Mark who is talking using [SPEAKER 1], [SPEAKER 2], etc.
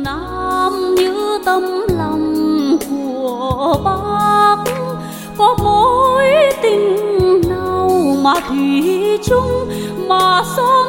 [SPEAKER 1] Nam như tấm lòng của Bác, có mối tình nào mà thủy chung mà son